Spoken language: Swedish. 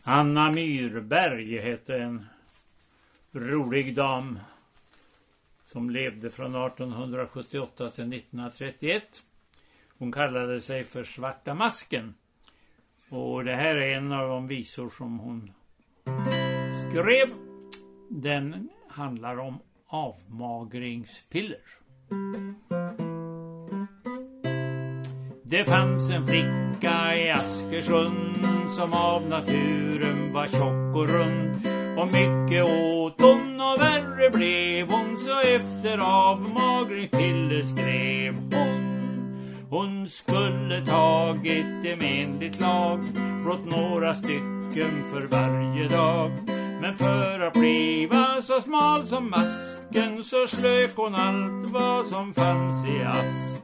Anna Myrberg hette en rolig dam som levde från 1878 till 1931. Hon kallade sig för Svarta masken. Och det här är en av de visor som hon skrev. Den handlar om avmagringspiller. Det fanns en flicka i Askersund som av naturen var tjock och rund. Och mycket åt hon och värre blev hon, så efter avmagringspiller skrev hon. Hon skulle tagit ett menligt lag, blott några stycken för varje dag. Men för att bliva så smal som masken så slök hon allt vad som fanns i asken.